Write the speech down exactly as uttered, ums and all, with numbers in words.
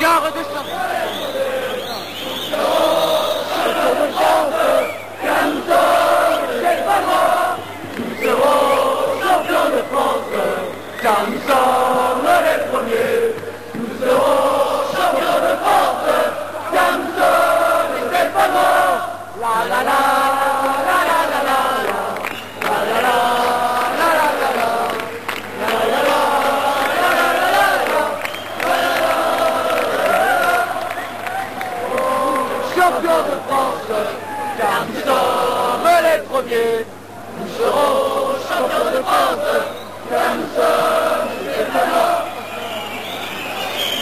Gare de Champs. Nous serons champions de France, car nous sommes les premiers. Nous serons champions de France, car nous sommes les Stéphanois. La la la, la la la la la, la la la, la la la la, la la la, la la la la, la la la. Champions de France, car nous sommes les premiers. Nous serons champions de France, car nous sommes